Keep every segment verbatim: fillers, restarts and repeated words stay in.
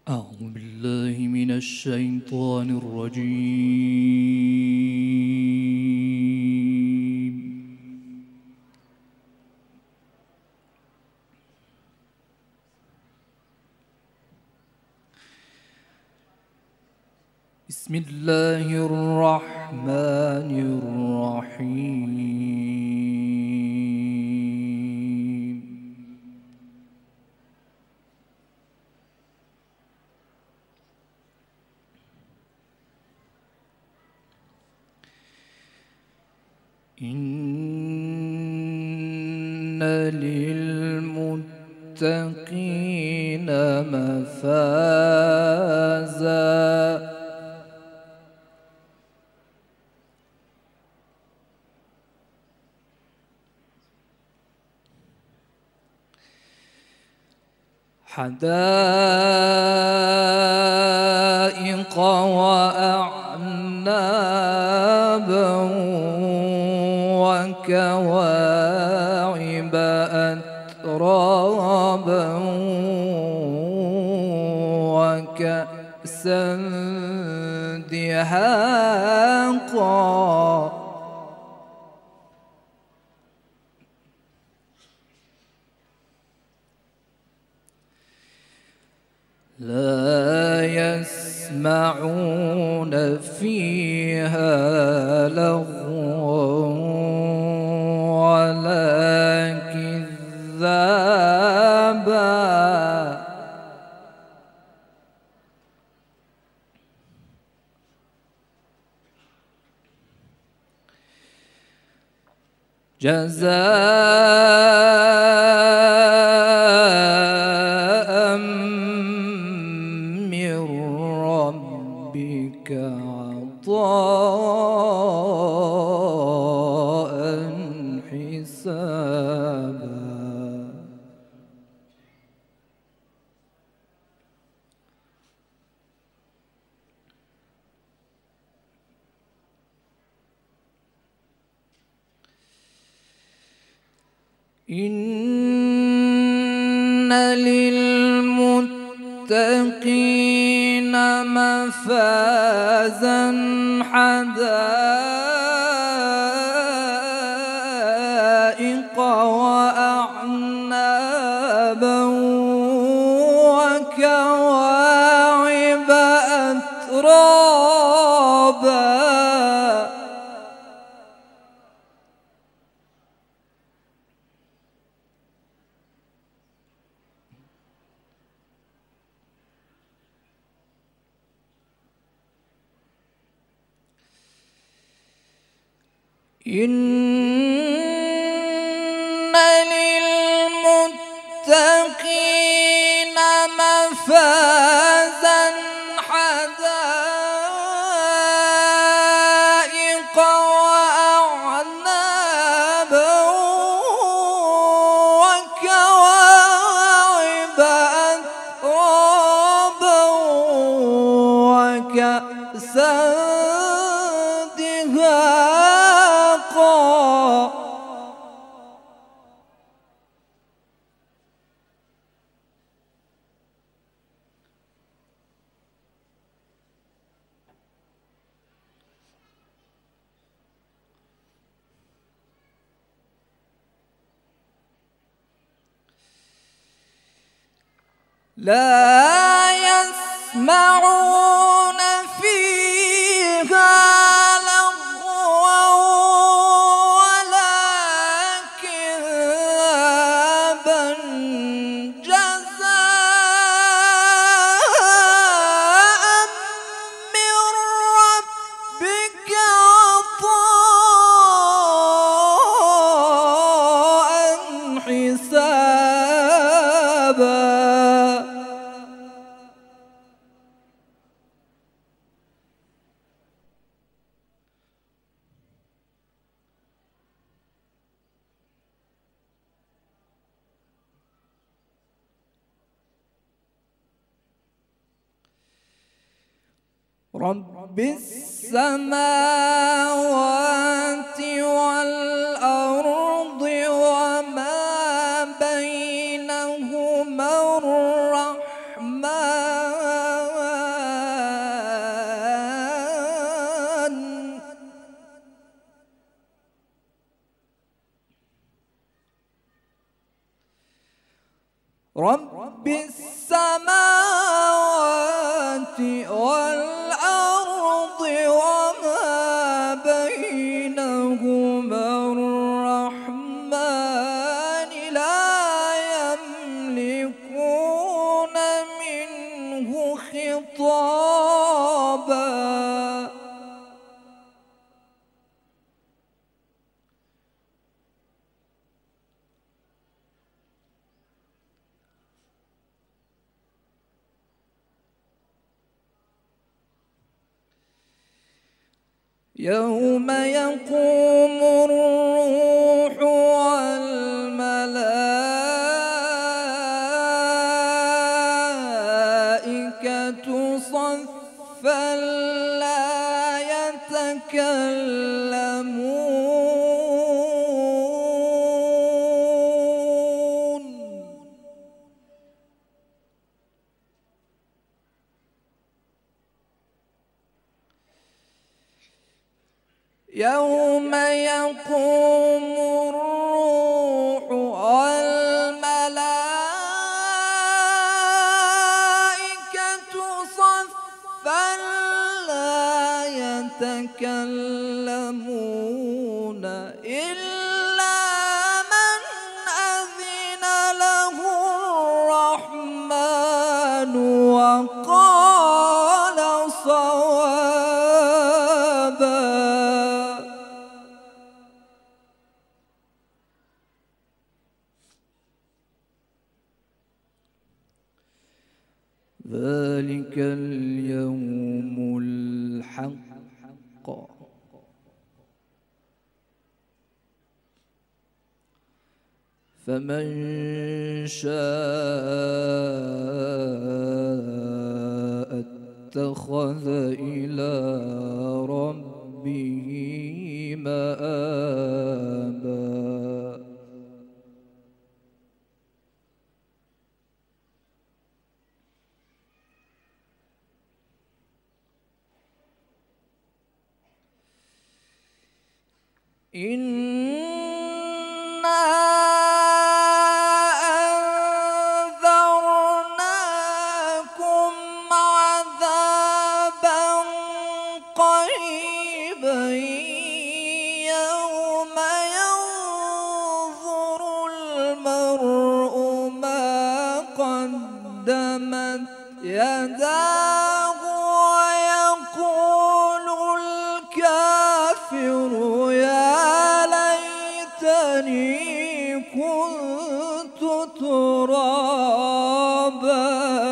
أعوذ بالله من الشيطان الرجيم. بسم الله الرحمن الرحيم. إن للمتقين مفازا حدائق وأعنابا وكواعب أترابا وكأسا دهاقا لا يسمعون فيها لغوا ولا كذابا جزاء من ربك عطاء حسابا. إن للمتقين مفازا حدائق وأعنابا وكواعب أترابا إن للمتقين مفازا حدائق وأعنابا وكواعب أترابا وكأسا لا يسمعون فيها لغوا ولا كذابا جزاء من ربك عطاء حسابا. رب السماوات والأرض وما بينهما الرحمن خطابا يوم يقوم الروح والملائكة صفا لا يتكلمون يوم يقوم الروح والملائكة صفا لا يتكلمون إلا من أذن له الرحمن وقال صوابا ذلك اليوم الحق فمن شاء اتخذ إلى ربه مآبا إنا أنذرناكم عذابا قريبا يوم ينظر المرء ما قدمت يداه ويقول الكافر يا ليتني كنت ترابا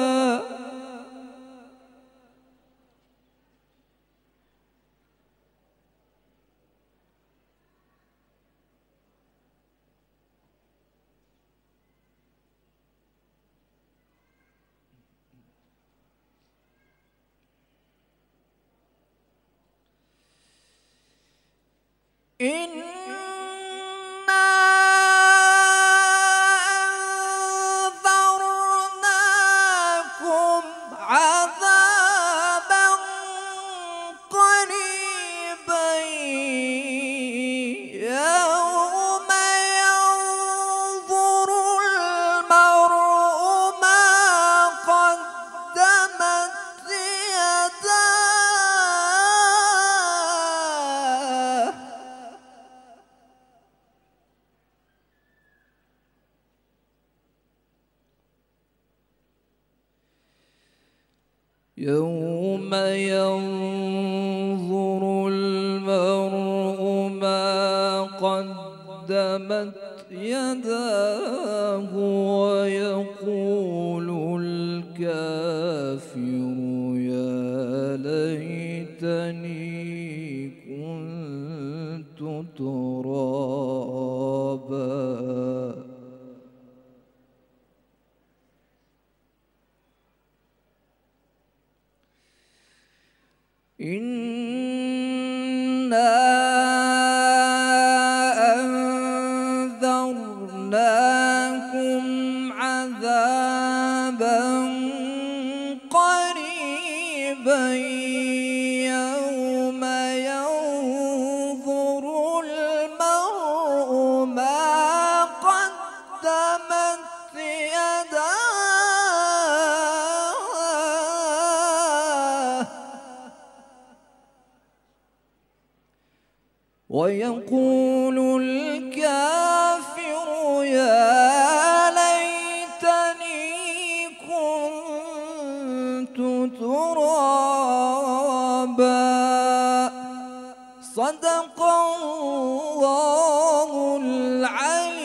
إنا أنذرناكم عذابا قريبا يوم ينظر المرء ما قدمت يداه يوم ينظر المرء ما قدمت يداه ويقول الكافر يا ليتني كنت ترابا إنا أنذرناكم عذابا قريبا يوم ينظر المرء ما قدمت يداه ويقول الكافر يا ليتني كنت ترابا صدق الله العلي